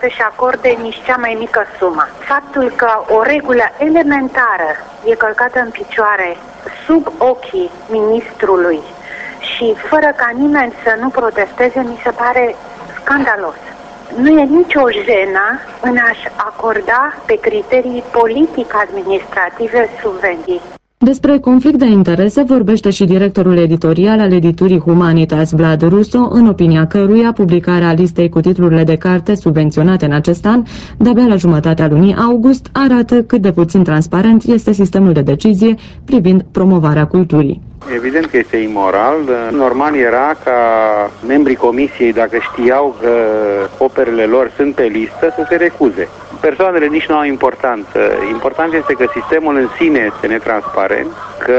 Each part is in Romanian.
să-și acorde nici cea mai mică sumă. Faptul că o regulă elementară e călcată în picioare sub ochii ministrului și fără ca nimeni să nu protesteze, mi se pare scandalos. Nu e nicio jenă în a-și acorda pe criterii politic-administrative subvenții. Despre conflict de interese vorbește și directorul editorial al editurii Humanitas, Vlad Russo, în opinia căruia publicarea listei cu titlurile de carte subvenționate în acest an, de-abia la jumătatea lunii august, arată cât de puțin transparent este sistemul de decizie privind promovarea culturii. Evident că este imoral. Normal era ca membrii comisiei, dacă știau că operele lor sunt pe listă, să se recuze. Persoanele nici nu au importanță. Important este că sistemul în sine este netransparent, că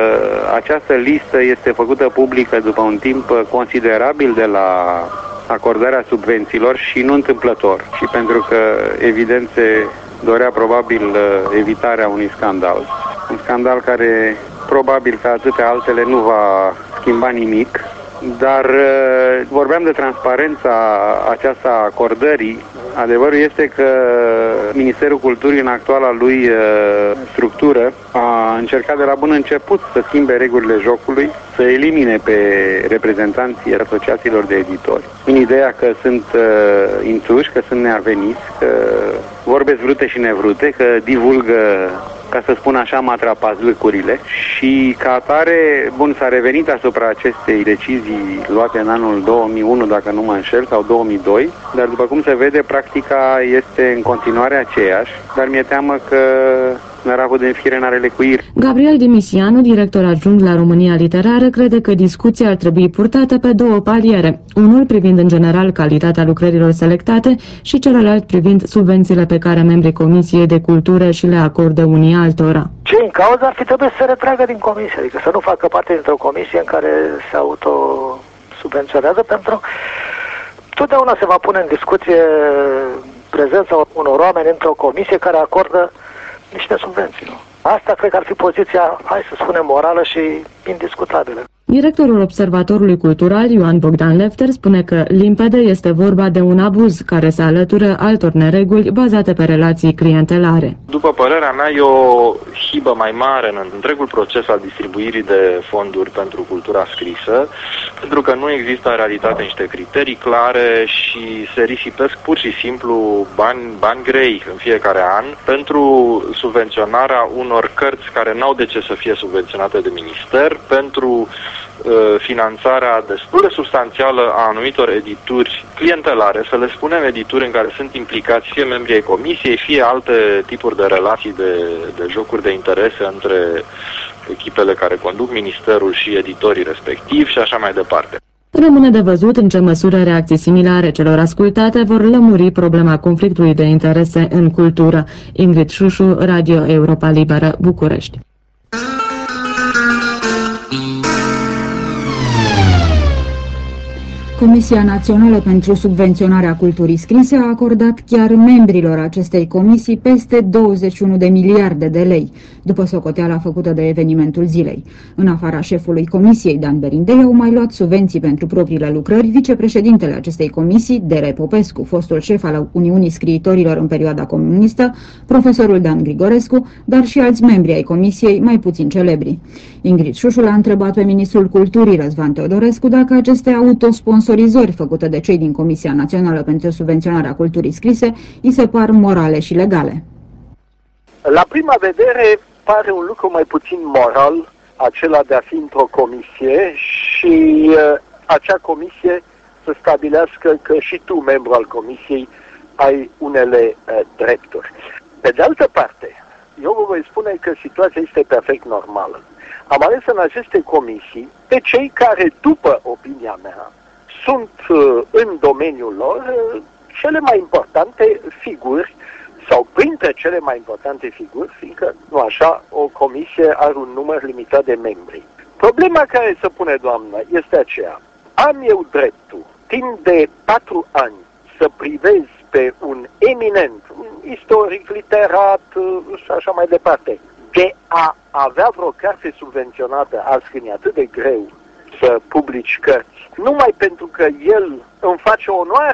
această listă este făcută publică după un timp considerabil de la acordarea subvențiilor și nu întâmplător. Și pentru că, evident, se dorea probabil evitarea unui scandal. Un scandal care probabil ca atâtea altele nu va schimba nimic, dar vorbeam de transparența aceasta a acordării. Adevărul este că Ministerul Culturii în actuala lui structură a încercat de la bun început să schimbe regulile jocului, să elimine pe reprezentanții asociațiilor de editori, în ideea că sunt ințuși, că sunt neaveniți, că vorbesc vrute și nevrute, că divulgă, ca să spun așa, matrapazlâcurile și ca atare, bun, s-a revenit asupra acestei decizii luate în anul 2001, dacă nu mă înșel, sau 2002, dar după cum se vede, practica este în continuare aceeași, dar mi-e teamă că năravul din fire n-are lecuiri. Gabriel Dimisianu, director adjunct la România Literară, crede că discuția ar trebui purtată pe două paliere, unul privind în general calitatea lucrărilor selectate și celălalt privind subvențiile pe care membrii Comisiei de Cultură și le acordă unii altora. Cei în cauză ar fi trebuit să se retragă din comisie, adică să nu facă parte dintr-o comisie în care se autosubvenționează, pentru totdeauna se va pune în discuție prezența unor oameni într-o comisie care acordă niște subvenții, nu? Asta cred că ar fi poziția, hai să spunem, morală și indiscutabilă. Directorul Observatorului Cultural, Ioan Bogdan Lefter, spune că limpede este vorba de un abuz care se alătură altor nereguli bazate pe relații clientelare. După părerea mea, e o hibă mai mare în întregul proces al distribuirii de fonduri pentru cultura scrisă, pentru că nu există în realitate niște criterii clare și se risipesc pur și simplu bani grei în fiecare an pentru subvenționarea unor cărți care n-au de ce să fie subvenționate de minister, pentru finanțarea destul de substanțială a anumitor edituri clientelare, să le spunem, edituri în care sunt implicați fie membrii ai comisiei, fie alte tipuri de relații de jocuri de interese între echipele care conduc ministerul și editorii respectivi și așa mai departe. Rămâne de văzut în ce măsură reacții similare celor ascultate vor lămuri problema conflictului de interese în cultură. Ingrid Șușu, Radio Europa Liberă, București. Comisia Națională pentru Subvenționarea Culturii Scrise a acordat chiar membrilor acestei comisii peste 21 de miliarde de lei, după socoteala făcută de evenimentul zilei. În afara șefului comisiei, Dan Berindei, au mai luat subvenții pentru propriile lucrări vicepreședintele acestei comisii, Dere Popescu, fostul șef al Uniunii Scriitorilor în perioada comunistă, profesorul Dan Grigorescu, dar și alți membri ai comisiei mai puțin celebri. Ingrid Șușu l-a întrebat pe ministrul Culturii, Răzvan Teodorescu, dacă aceste autosponsorizări făcute de cei din Comisia Națională pentru Subvenționarea Culturii Scrise îi se par morale și legale. La prima vedere pare un lucru mai puțin moral acela de a fi într-o comisie și acea comisie să stabilească că și tu, membru al comisiei, ai unele drepturi. Pe de altă parte, eu vă voi spune că situația este perfect normală. Am ales în aceste comisii pe cei care, după opinia mea, sunt în domeniul lor cele mai importante figuri sau printre cele mai importante figuri, fiindcă, nu așa, o comisie are un număr limitat de membri. Problema care se pune, doamnă, este aceea. Am eu dreptul, timp de 4 ani, să privez pe un eminent, un istoric, literat și așa mai departe, de a avea vreo carte subvenționată, altfel e atât de greu să publici cărți, numai pentru că el îmi face onoarea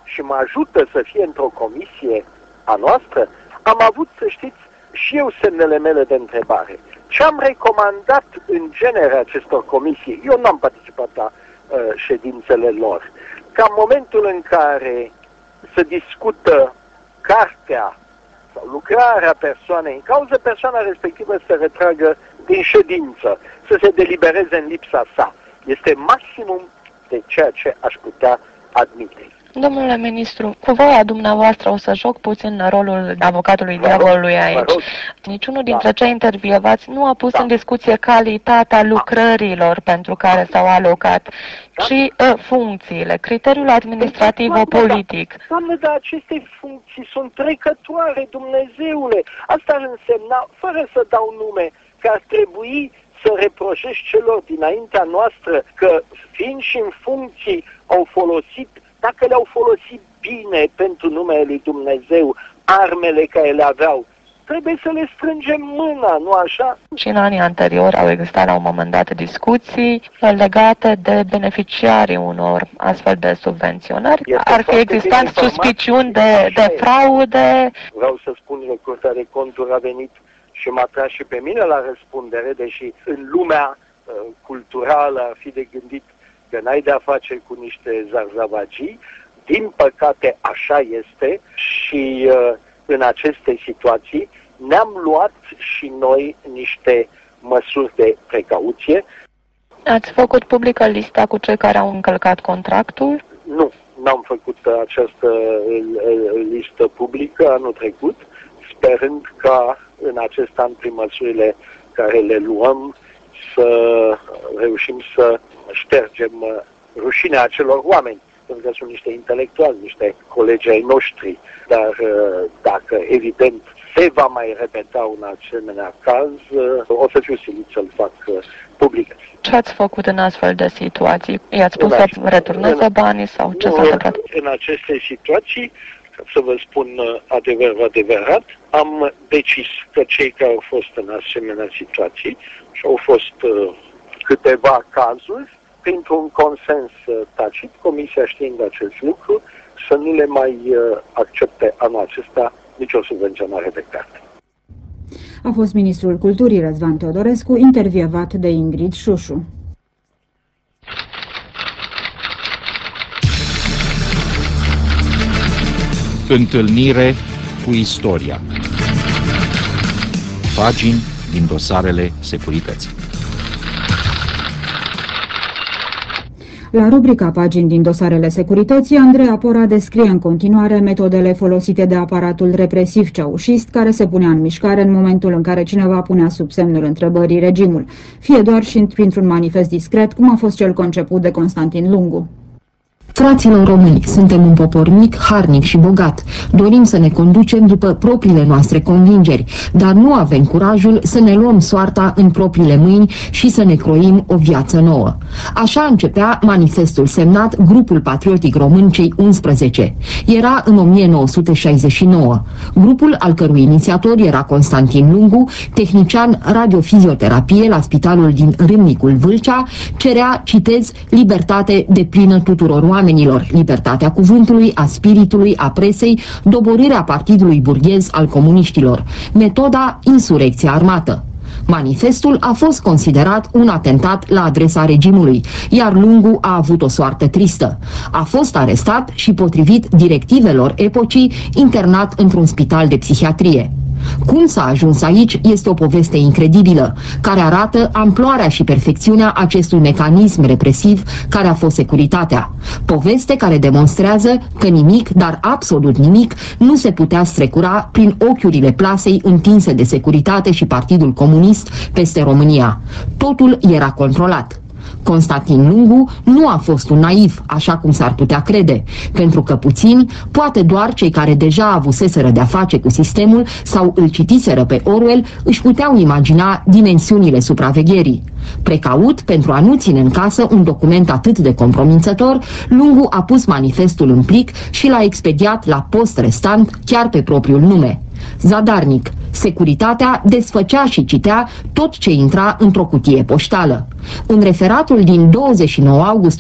și mă ajută să fie într-o comisie a noastră, am avut, să știți, și eu semnele mele de întrebare. Ce am recomandat în genere acestor comisii, eu n-am participat la ședințele lor, ca în momentul în care se discută cartea sau lucrarea persoanei în cauză, persoana respectivă să se retragă din ședință, să se delibereze în lipsa sa. Este maximum de ceea ce aș putea admite. Domnule ministru, cu voia dumneavoastră o să joc puțin rolul avocatului diavolului aici. Niciunul dintre cei intervievați nu a pus în discuție calitatea lucrărilor pentru care s-au alocat, ci funcțiile, criteriul administrativ-politic. Doamne, dar aceste funcții sunt trecătoare, Dumnezeule. Asta ar însemna, fără să dau nume, că ar trebui să reproșești celor dinaintea noastră că, fiind și în funcții, au folosit, dacă le-au folosit bine pentru numele lui Dumnezeu, armele care le aveau, trebuie să le strângem mâna, nu așa? Și în anii anteriori au existat la un moment dat discuții legate de beneficiarii unor astfel de subvenționări. Ar fi existat suspiciuni de fraude. Vreau să spun că Curtea de Conturi a venit și m-a tras și pe mine la răspundere, deși în lumea culturală ar fi de gândit că n-ai de-a face cu niște zarzavagii. Din păcate așa este și în aceste situații ne-am luat și noi niște măsuri de precauție. Ați făcut publică lista cu cei care au încălcat contractul? Nu, n-am făcut această listă publică anul trecut, sperând ca în acest an, prin măsurile care le luăm, să reușim să ștergem rușinea acelor oameni, pentru că sunt niște intelectuali, niște colegi ai noștri, dar dacă evident se va mai repeta un asemenea caz, o să fiu silit să-l fac public. Ce ați făcut în astfel de situații? I-ați spus să returneze banii sau ce s-a întâmplat? În aceste situații, să vă spun adevărat, am decis că cei care au fost în asemenea situații și au fost câteva cazuri, printr-un consens tacit, Comisia știind acest lucru, să nu le mai accepte anul acesta nicio subvenționare de carte. A fost ministrul Culturii Răzvan Teodorescu, intervievat de Ingrid Șușu. Întâlnire cu istoria. Pagini din dosarele securității. La rubrica Pagini din dosarele securității, Andreea Pora descrie în continuare metodele folosite de aparatul represiv ceaușist, care se punea în mișcare în momentul în care cineva punea sub semnul întrebării regimul, fie doar și printr-un manifest discret, cum a fost cel conceput de Constantin Lungu. Fraților români, suntem un popor mic, harnic și bogat. Dorim să ne conducem după propriile noastre convingeri, dar nu avem curajul să ne luăm soarta în propriile mâini și să ne croim o viață nouă. Așa începea manifestul semnat Grupul Patriotic Român Cei 11. Era în 1969. Grupul, al cărui inițiator era Constantin Lungu, tehnician radiofizioterapie la spitalul din Râmnicul Vâlcea, cerea, citez, libertate deplină tuturor oamenilor, libertatea cuvântului, a spiritului, a presei, doborârea partidului burghez al comuniștilor, metoda insurecția armată. Manifestul a fost considerat un atentat la adresa regimului, iar Lungu a avut o soartă tristă. A fost arestat și, potrivit directivelor epocii, internat într-un spital de psihiatrie. Cum s-a ajuns aici este o poveste incredibilă, care arată amploarea și perfecțiunea acestui mecanism represiv care a fost securitatea. Poveste care demonstrează că nimic, dar absolut nimic, nu se putea strecura prin ochiurile plasei întinse de securitate și Partidul Comunist peste România. Totul era controlat. Constantin Lungu nu a fost un naiv, așa cum s-ar putea crede, pentru că puțini, poate doar cei care deja avuseseră de-a face cu sistemul sau îl citiseră pe Orwell, își puteau imagina dimensiunile supravegherii. Precaut, pentru a nu ține în casă un document atât de compromițător, Lungu a pus manifestul în plic și l-a expediat la post restant chiar pe propriul nume. Zadarnic, Securitatea desfăcea și citea tot ce intra într-o cutie poștală. În referatul din 29 august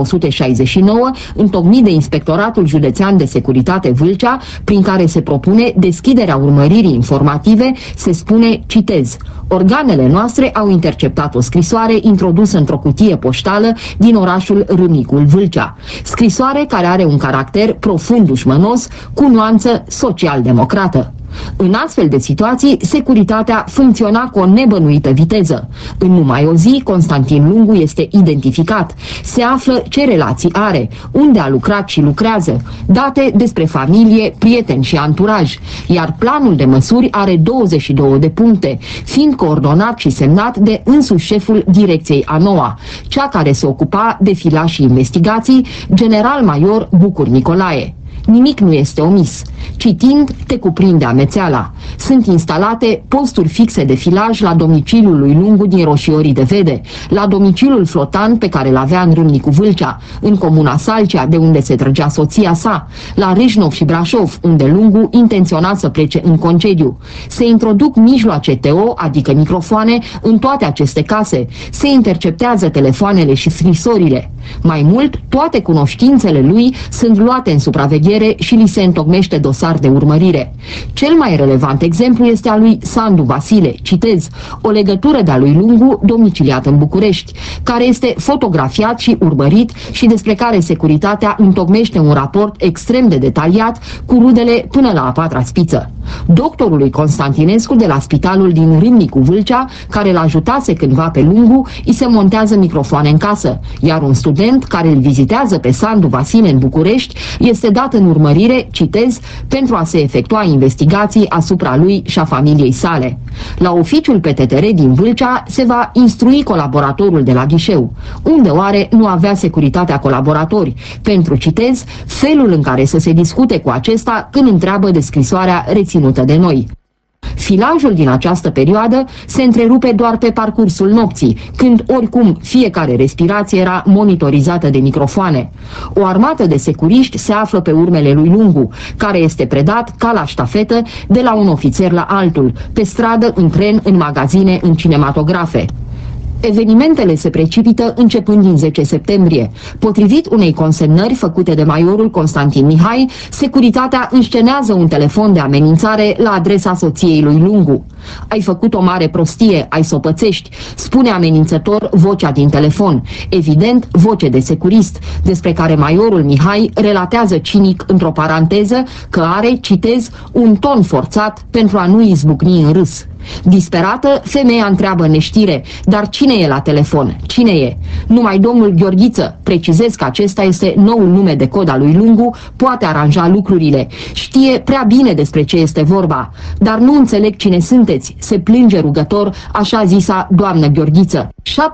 1969, întocmit de Inspectoratul Județean de Securitate Vâlcea, prin care se propune deschiderea urmăririi informative, se spune, citez, organele noastre au interceptat o scrisoare introdusă într-o cutie poștală din orașul Râmnicul Vâlcea. Scrisoare care are un caracter profund dușmănos, cu nuanță social-democrată. În astfel de situații, securitatea funcționa cu o nebănuită viteză. În numai o zi, Constantin Lungu este identificat. Se află ce relații are, unde a lucrat și lucrează, date despre familie, prieteni și anturaj, iar planul de măsuri are 22 de puncte, fiind coordonat și semnat de însuși șeful direcției a 9-a, cea care se ocupa de filaj și investigații, general-major Bucur Nicolae. Nimic nu este omis. Citind, te cuprinde amețeala. Sunt instalate posturi fixe de filaj la domiciliul lui Lungu din Roșiorii de Vede, la domiciliul flotant pe care l-avea în Râmnicu Vâlcea, în comuna Salcea, de unde se trăgea soția sa, la Râșnov și Brașov, unde Lungu intenționa să plece în concediu. Se introduc mijloace TO, adică microfoane, în toate aceste case. Se interceptează telefoanele și scrisorile. Mai mult, toate cunoștințele lui sunt luate în supraveghere și li se întocmește dosar de urmărire. Cel mai relevant exemplu este al lui Sandu Vasile, citez, o legătură de-a lui Lungu domiciliat în București, care este fotografiat și urmărit și despre care securitatea întocmește un raport extrem de detaliat cu rudele până la a 4-a spiță. Doctorului Constantinescu de la spitalul din Râmnicu Vâlcea, care l-ajutase cândva pe Lungu, îi se montează microfoane în casă, iar un student care îl vizitează pe Sandu Vasile în București este dat în urmărire, citez, pentru a se efectua investigații asupra lui și a familiei sale. La oficiul PTTR din Vâlcea se va instrui colaboratorul de la ghișeu. Unde oare nu avea securitatea colaboratori? Pentru, citez, felul în care să se discute cu acesta când întreabă de scrisoarea reținută de noi. Filajul din această perioadă se întrerupe doar pe parcursul nopții, când oricum fiecare respirație era monitorizată de microfoane. O armată de securiști se află pe urmele lui Lungu, care este predat ca la ștafetă de la un ofițer la altul, pe stradă, în tren, în magazine, în cinematografe. Evenimentele se precipită începând din 10 septembrie. Potrivit unei consemnări făcute de majorul Constantin Mihai, securitatea înscenează un telefon de amenințare la adresa soției lui Lungu. Ai făcut o mare prostie, ai să o pățești, spune amenințător vocea din telefon, evident voce de securist, despre care majorul Mihai relatează cinic într-o paranteză că are, citez, un ton forțat pentru a nu izbucni în râs. Disperată, femeia întreabă neștire, dar cine e la telefon? Cine e? Numai domnul Gheorghiță, precizez că acesta este noul nume de cod al lui Lungu, poate aranja lucrurile. Știe prea bine despre ce este vorba, dar nu înțeleg cine sunteți, se plânge rugător, așa zisa doamnă Gheorghiță.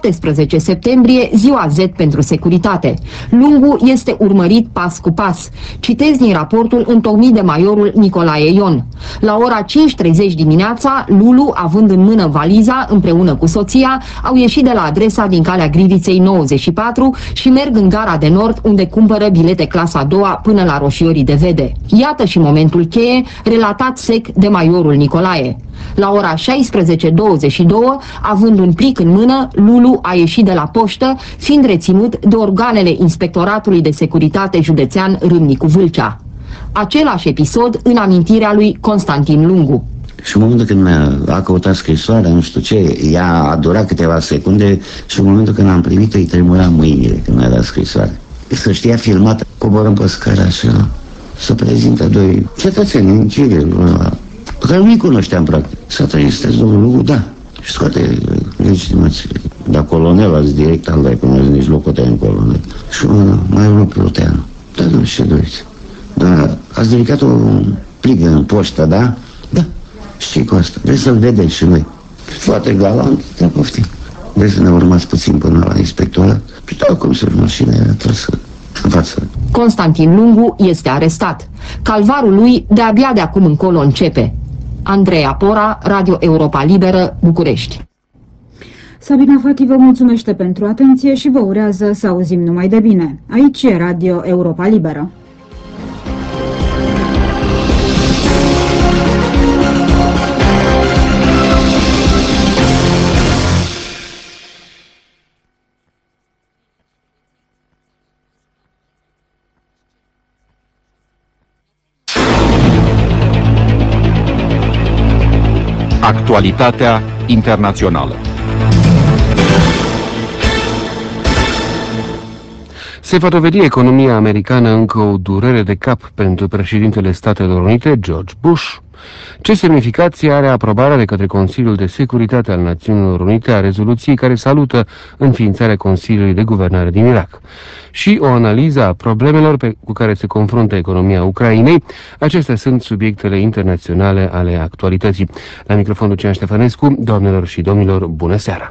17 septembrie, ziua Z pentru securitate. Lungu este urmărit pas cu pas. Citez din raportul întocmit de majorul Nicolae Ion. La ora 5:30 dimineața, Lulu, având în mână valiza, împreună cu soția, au ieșit de la adresa din Calea Griviței 94 și merg în gara de nord, unde cumpără bilete clasa a doua până la Roșiorii de Vede. Iată și momentul cheie, relatat sec de majorul Nicolae. La ora 16:22, având un plic în mână, Lulu a ieșit de la poștă, fiind reținut de organele Inspectoratului de Securitate Județean Râmnicu Vâlcea. Același episod în amintirea lui Constantin Lungu. Și în momentul când a căutat scrisoarea, nu știu ce, ea a durat câteva secunde și în momentul când am primit-o, îi tremura mâinile când mi-a dat scrisoarea. Să știa filmat, coborăm pe scară așa, să prezintă doi cetățeni în civil, pe care nu-i cunoșteam practic. S-a trăit, sunteți domnul Lungu? Da. Și scoate legitimații. Dar colonel ați direct al dai, până nici locotea în colonel. Și mai unul Pluteanu. Da, nu știu ce doriți. Da, ați dedicat un plic în poștă, da? Da. Și cu asta. Vreți să-l vedeți și noi. Foarte galant, da, poftim. Vreți să ne urmați puțin până la inspectorat? Și da, cum să mașina era trasă în față. Constantin Lungu este arestat. Calvarul lui de-abia de acum încolo începe. Andreea Pora, Radio Europa Liberă, București. Sabina Fati vă mulțumește pentru atenție și vă urează să auzim numai de bine. Aici e Radio Europa Liberă. Actualitatea internațională. Se va dovedi economia americană încă o durere de cap pentru președintele Statelor Unite, George Bush? Ce semnificație are aprobarea de către Consiliul de Securitate al Națiunilor Unite a rezoluției care salută înființarea Consiliului de Guvernare din Irak? Și o analiză a problemelor cu care se confruntă economia Ucrainei. Acestea sunt subiectele internaționale ale actualității. La microfonul Lucian Ștefănescu, doamnelor și domnilor, bună seara!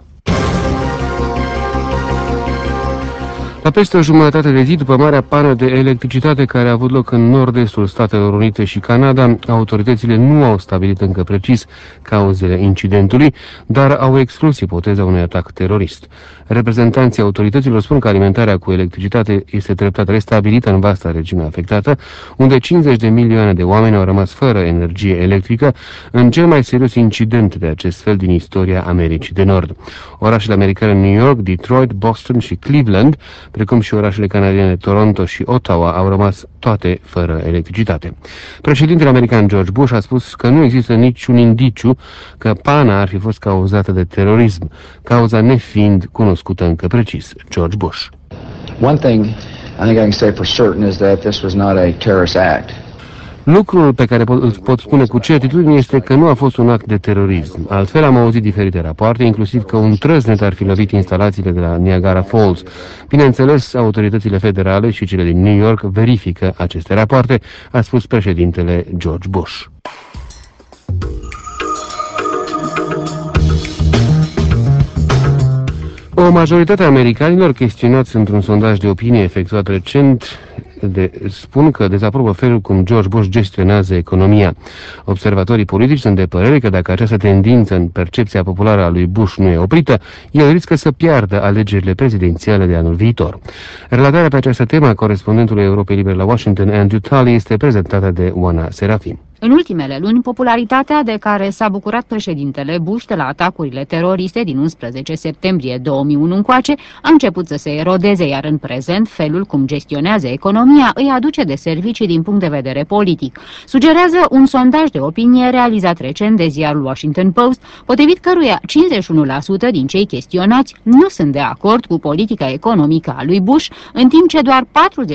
La peste o jumătate de zi, după marea pană de electricitate care a avut loc în nord-estul Statelor Unite și Canada, autoritățile nu au stabilit încă precis cauzele incidentului, dar au exclus ipoteza unui atac terorist. Reprezentanții autorităților spun că alimentarea cu electricitate este treptat restabilită în vasta regiune afectată, unde 50 de milioane de oameni au rămas fără energie electrică în cel mai serios incident de acest fel din istoria Americii de Nord. Orașele americane New York, Detroit, Boston și Cleveland, precum și orașele canadiene Toronto și Ottawa, au rămas toate fără electricitate. Președintele american George Bush a spus că nu există niciun indiciu că pana ar fi fost cauzată de terorism, cauza nefiind cunoscută încă precis. George Bush. One thing I think I can say for certain is that this was not a terrorist act. Lucrul pe care îl pot spune cu certitudine este că nu a fost un act de terorism. Altfel am auzit diferite rapoarte, inclusiv că un trăsnet ar fi lovit instalațiile de la Niagara Falls. Bineînțeles, autoritățile federale și cele din New York verifică aceste rapoarte, a spus președintele George Bush. O majoritate a americanilor chestionați într-un sondaj de opinie efectuat recent spun că dezaprobă felul cum George Bush gestionează economia. Observatorii politici sunt de părere că dacă această tendință în percepția populară a lui Bush nu e oprită, el riscă să piardă alegerile prezidențiale de anul viitor. Relatarea pe această temă a corespondentului Europei Libere la Washington, Andrew Tully, este prezentată de Oana Serafin. În ultimele luni, popularitatea de care s-a bucurat președintele Bush de la atacurile teroriste din 11 septembrie 2001 încoace a început să se erodeze, iar în prezent felul cum gestionează economia îi aduce de servicii din punct de vedere politic. Sugerează un sondaj de opinie realizat recent de ziarul Washington Post, potrivit căruia 51% din cei chestionați nu sunt de acord cu politica economică a lui Bush, în timp ce doar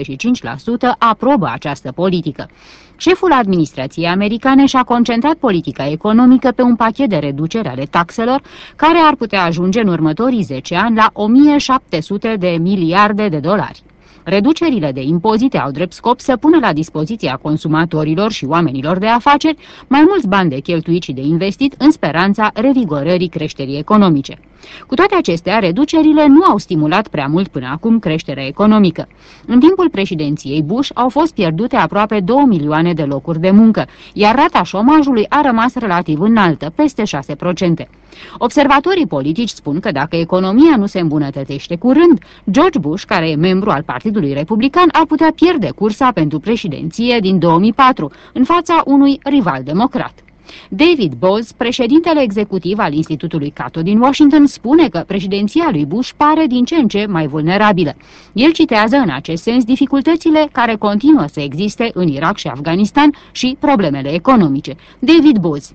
45% aprobă această politică. Șeful administrației americane și-a concentrat politica economică pe un pachet de reducere ale taxelor, care ar putea ajunge în următorii 10 ani la 1700 de miliarde de dolari. Reducerile de impozite au drept scop să pună la dispoziția consumatorilor și oamenilor de afaceri mai mulți bani de cheltuit și de investit în speranța revigorării creșterii economice. Cu toate acestea, reducerile nu au stimulat prea mult până acum creșterea economică. În timpul președinției Bush au fost pierdute aproape 2 milioane de locuri de muncă, iar rata șomajului a rămas relativ înaltă, peste 6%. Observatorii politici spun că dacă economia nu se îmbunătățește curând, George Bush, care e membru al Partidului Republican, ar putea pierde cursa pentru președinție din 2004 în fața unui rival democrat. David Boaz, președintele executiv al Institutului Cato din Washington, spune că președinția lui Bush pare din ce în ce mai vulnerabilă. El citează în acest sens dificultățile care continuă să existe în Irak și Afganistan și problemele economice. David Boaz.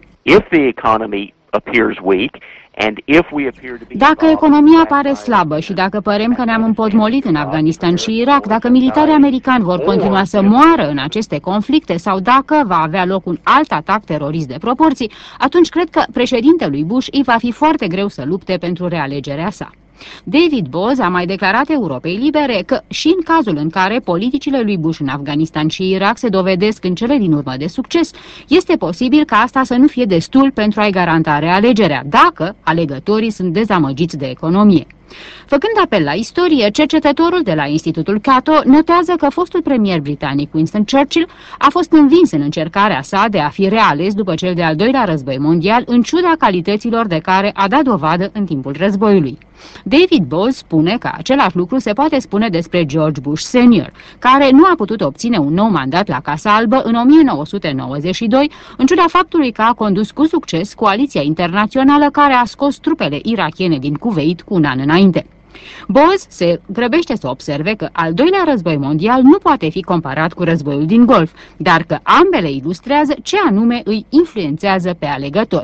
Dacă economia pare slabă și dacă părem că ne-am împotmolit în Afganistan și Irak, dacă militarii americani vor continua să moară în aceste conflicte sau dacă va avea loc un alt atac terorist de proporții, atunci cred că președintelui Bush îi va fi foarte greu să lupte pentru realegerea sa. David Boaz a mai declarat Europei Libere că și în cazul în care politicile lui Bush în Afganistan și Irak se dovedesc în cele din urmă de succes, este posibil ca asta să nu fie destul pentru a-i garanta realegerea, dacă alegătorii sunt dezamăgiți de economie. Făcând apel la istorie, cercetătorul de la Institutul Cato notează că fostul premier britanic Winston Churchill a fost învins în încercarea sa de a fi reales după cel de-al doilea război mondial, în ciuda calităților de care a dat dovadă în timpul războiului. David Boaz spune că același lucru se poate spune despre George Bush Senior, care nu a putut obține un nou mandat la Casa Albă în 1992, în ciuda faptului că a condus cu succes coaliția internațională care a scos trupele irakiene din Kuwait cu un an înainte. Boaz se grăbește să observe că al doilea război mondial nu poate fi comparat cu războiul din Golf, dar că ambele ilustrează ce anume îi influențează pe alegători.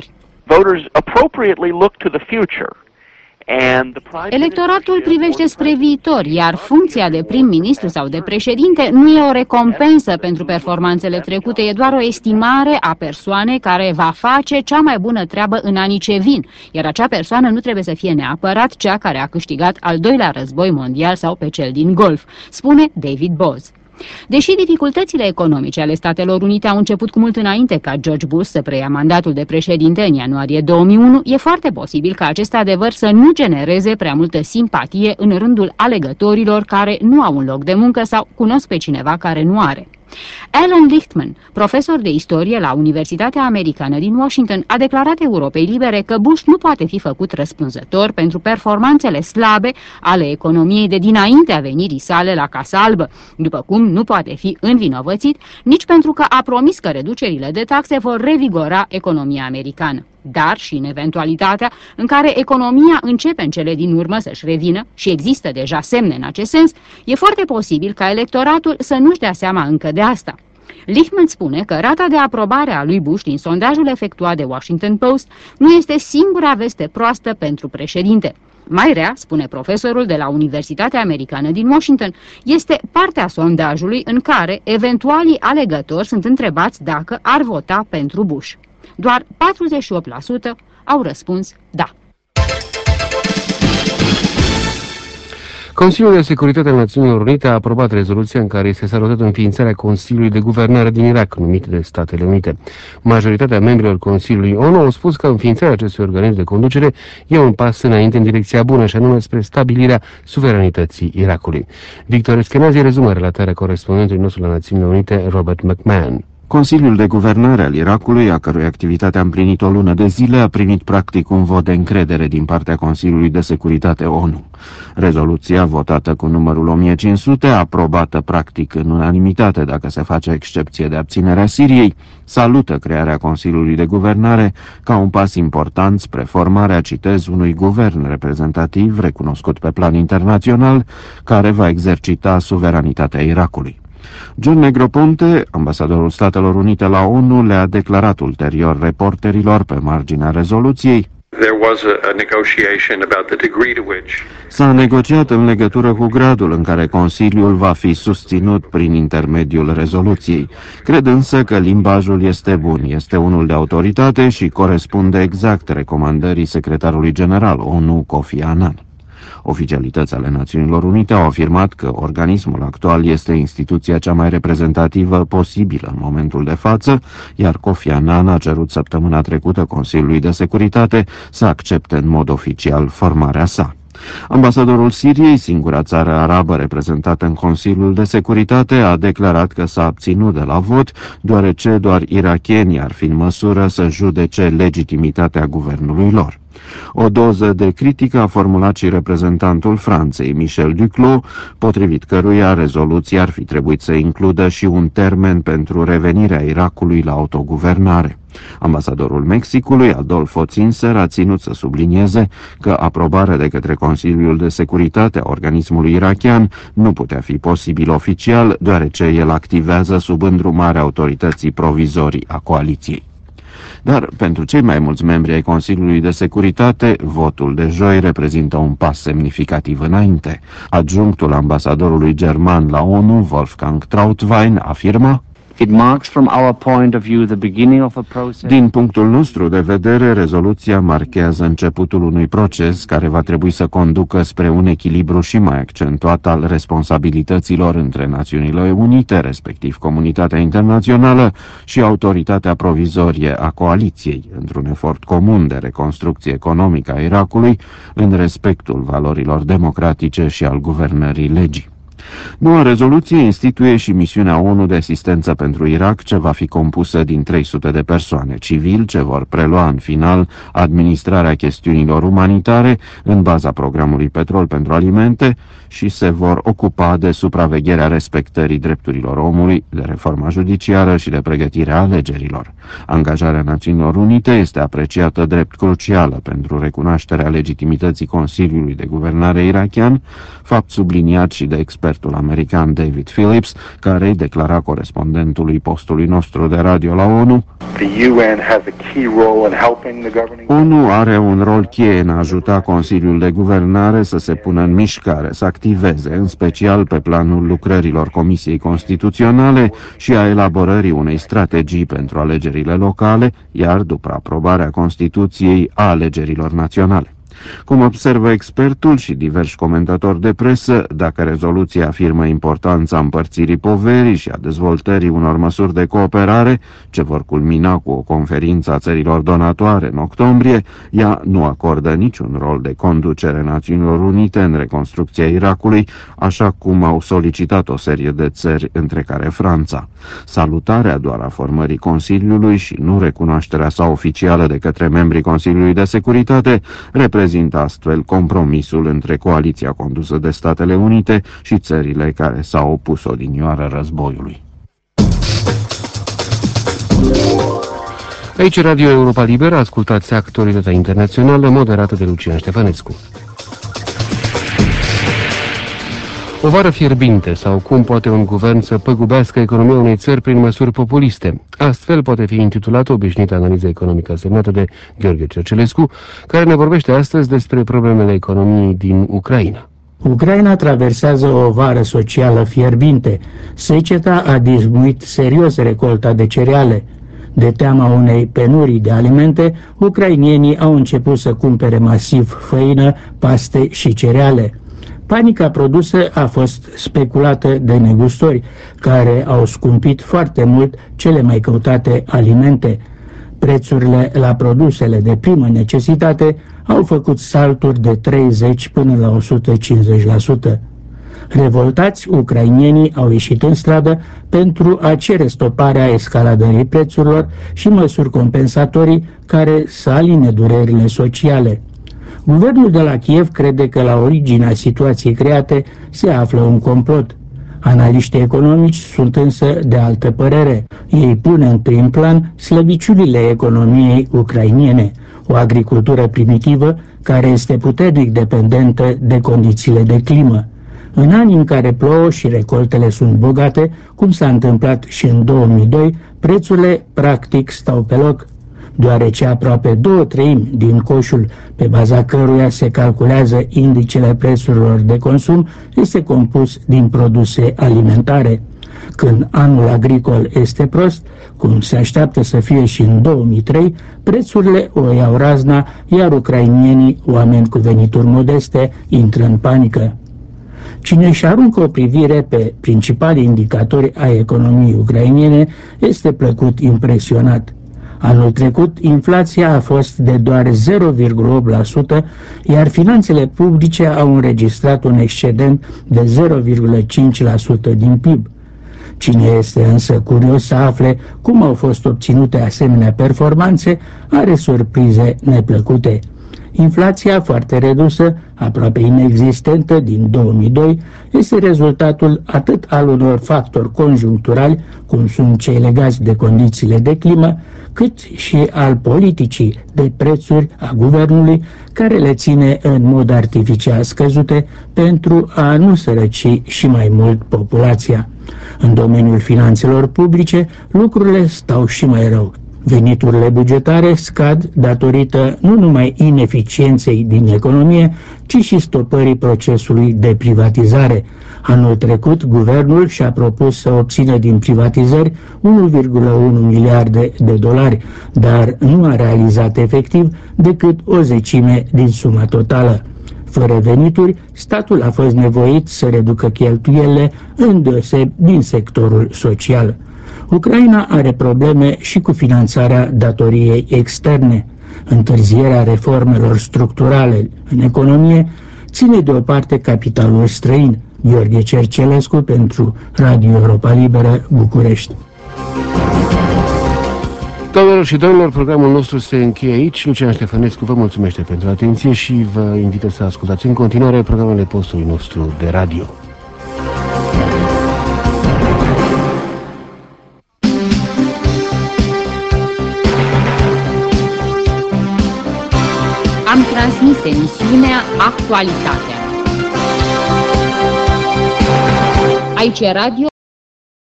voters appropriately look to the future. Electoratul privește spre viitor, iar funcția de prim-ministru sau de președinte nu e o recompensă pentru performanțele trecute, e doar o estimare a persoanei care va face cea mai bună treabă în anii ce vin, iar acea persoană nu trebuie să fie neapărat cea care a câștigat al doilea război mondial sau pe cel din Golf, spune David Boaz. Deși dificultățile economice ale Statelor Unite au început cu mult înainte ca George Bush să preia mandatul de președinte în ianuarie 2001, e foarte posibil ca acest adevăr să nu genereze prea multă simpatie în rândul alegătorilor care nu au un loc de muncă sau cunosc pe cineva care nu are. Alan Lichtman, profesor de istorie la Universitatea Americană din Washington, a declarat Europei Libere că Bush nu poate fi făcut răspunzător pentru performanțele slabe ale economiei de dinaintea venirii sale la Casa Albă, după cum nu poate fi învinovățit nici pentru că a promis că reducerile de taxe vor revigora economia americană. Dar și în eventualitatea în care economia începe în cele din urmă să-și revină, și există deja semne în acest sens, e foarte posibil ca electoratul să nu-și dea seama încă de asta. Lichtman spune că rata de aprobare a lui Bush din sondajul efectuat de Washington Post nu este singura veste proastă pentru președinte. Mai rea, spune profesorul de la Universitatea Americană din Washington, este partea sondajului în care eventualii alegători sunt întrebați dacă ar vota pentru Bush. Doar 48% au răspuns da. Consiliul de Securitate al Națiunilor Unite a aprobat rezoluția în care este salutată înființarea Consiliului de Guvernare din Irak, numit de Statele Unite. Majoritatea membrilor Consiliului ONU au spus că înființarea acestui organism de conducere e un pas înainte în direcția bună, și anume spre stabilirea suveranității Irakului. Victor Eskenazi rezumă relatarea corespondentului nostru la Națiunile Unite, Robert McMahon. Consiliul de Guvernare al Irakului, a cărui activitate a împlinit o lună de zile, a primit practic un vot de încredere din partea Consiliului de Securitate ONU. Rezoluția, votată cu numărul 1500, aprobată practic în unanimitate dacă se face excepție de abținerea Siriei, salută crearea Consiliului de Guvernare ca un pas important spre formarea, citez, unui guvern reprezentativ recunoscut pe plan internațional, care va exercita suveranitatea Irakului. John Negroponte, ambasadorul Statelor Unite la ONU, le-a declarat ulterior reporterilor pe marginea rezoluției: s-a negociat în legătură cu gradul în care Consiliul va fi susținut prin intermediul rezoluției. Cred însă că limbajul este bun, este unul de autoritate și corespunde exact recomandării secretarului general ONU Kofi Annan. Oficialități ale Națiunilor Unite au afirmat că organismul actual este instituția cea mai reprezentativă posibilă în momentul de față, iar Kofi Annan a cerut săptămâna trecută Consiliului de Securitate să accepte în mod oficial formarea sa. Ambasadorul Siriei, singura țară arabă reprezentată în Consiliul de Securitate, a declarat că s-a abținut de la vot, deoarece doar irakienii ar fi în măsură să judece legitimitatea guvernului lor. O doză de critică a formulat și reprezentantul Franței, Michel Duclos, potrivit căruia rezoluția ar fi trebuit să includă și un termen pentru revenirea Irakului la autoguvernare. Ambasadorul Mexicului, Adolfo Zinser, a ținut să sublinieze că aprobarea de către Consiliul de Securitate a organismului irakian nu putea fi posibil oficial, deoarece el activează sub îndrumarea autorității provizorii a coaliției. Dar pentru cei mai mulți membri ai Consiliului de Securitate, votul de joi reprezintă un pas semnificativ înainte. Adjunctul ambasadorului german la ONU, Wolfgang Trautwein, afirmă: din punctul nostru de vedere, rezoluția marchează începutul unui proces care va trebui să conducă spre un echilibru și mai accentuat al responsabilităților între Națiunile Unite, respectiv comunitatea internațională, și autoritatea provizorie a coaliției, într-un efort comun de reconstrucție economică a Irakului, în respectul valorilor democratice și al guvernării legii. Noua rezoluție instituie și misiunea ONU de asistență pentru Irak, ce va fi compusă din 300 de persoane civili, ce vor prelua în final administrarea chestiunilor umanitare în baza programului Petrol pentru Alimente și se vor ocupa de supravegherea respectării drepturilor omului, de reforma judiciară și de pregătirea alegerilor. Angajarea Națiunilor Unite este apreciată drept crucială pentru recunoașterea legitimității Consiliului de Guvernare irakian, fapt subliniat și de expertul american David Phillips, care îi declara corespondentului postului nostru de radio la ONU: ONU are un rol cheie în a ajuta Consiliul de Guvernare să se pună în mișcare, să activeze, în special pe planul lucrărilor Comisiei Constituționale și a elaborării unei strategii pentru alegerile locale, iar după aprobarea Constituției, a alegerilor naționale. Cum observă expertul și diversi comentatori de presă, dacă rezoluția afirmă importanța împărțirii poverii și a dezvoltării unor măsuri de cooperare, ce vor culmina cu o conferință a țărilor donatoare în octombrie, ea nu acordă niciun rol de conducere Națiunilor Unite în reconstrucția Irakului, așa cum au solicitat o serie de țări, între care Franța. Salutarea doar a formării Consiliului și nu recunoașterea sa oficială de către membrii Consiliului de Securitate reprezintă astfel compromisul între coaliția condusă de Statele Unite și țările care s-au opus odinioară războiului. Aici Radio Europa Liberă, ascultați Actualitatea Internațională, moderată de Lucian Ștefănescu. O vară fierbinte sau cum poate un guvern să păgubească economia unei țări prin măsuri populiste. Astfel poate fi intitulată obișnuită analiza economică semnată de Gheorghe Cercelescu, care ne vorbește astăzi despre problemele economiei din Ucraina. Ucraina traversează o vară socială fierbinte. Seceta a dizmuit serios recolta de cereale. De teama unei penurii de alimente, ucrainienii au început să cumpere masiv făină, paste și cereale. Panica produsă a fost speculată de negustori, care au scumpit foarte mult cele mai căutate alimente. Prețurile la produsele de primă necesitate au făcut salturi de 30 până la 150%. Revoltați, ucrainienii au ieșit în stradă pentru a cere stoparea escaladării prețurilor și măsuri compensatorii care să aline durerile sociale. Guvernul de la Kiev crede că la originea situației create se află un complot. Analiștii economici sunt însă de altă părere. Ei pun în prim plan slăbiciunile economiei ucrainiene, o agricultură primitivă care este puternic dependentă de condițiile de climă. În anii în care plouă și recoltele sunt bogate, cum s-a întâmplat și în 2002, prețurile practic stau pe loc, deoarece aproape 2/3 din coșul pe baza căruia se calculează indicele prețurilor de consum este compus din produse alimentare. Când anul agricol este prost, cum se așteaptă să fie și în 2003, prețurile o iau razna, iar ucrainienii, oameni cu venituri modeste, intră în panică. Cine își aruncă o privire pe principalii indicatori ai economiei ucrainiene este plăcut impresionat. Anul trecut, inflația a fost de doar 0,8%, iar finanțele publice au înregistrat un excedent de 0,5% din PIB. Cine este însă curios să afle cum au fost obținute asemenea performanțe, are surprize neplăcute. Inflația foarte redusă, aproape inexistentă din 2002, este rezultatul atât al unor factori conjuncturali, cum sunt cei legați de condițiile de climă, cât și al politicii de prețuri a guvernului, care le ține în mod artificial scăzute pentru a nu sărăci și mai mult populația. În domeniul finanțelor publice, lucrurile stau și mai rău. Veniturile bugetare scad datorită nu numai ineficienței din economie, ci și stopării procesului de privatizare. Anul trecut, guvernul și-a propus să obțină din privatizări 1,1 miliarde de dolari, dar nu a realizat efectiv decât o zecime din suma totală. Fără venituri, statul a fost nevoit să reducă cheltuielile, îndeoseb din sectorul social. Ucraina are probleme și cu finanțarea datoriei externe. Întârzierea reformelor structurale în economie ține deoparte capitalul străin. Gheorghe Cercelescu pentru Radio Europa Liberă, București. Doamnelor și domnilor, programul nostru se încheie aici. Lucian Ștefănescu vă mulțumește pentru atenție și vă invită să ascultați în continuare programele postului nostru de radio. Am transmis emisiunea Actualitatea. Aici Radio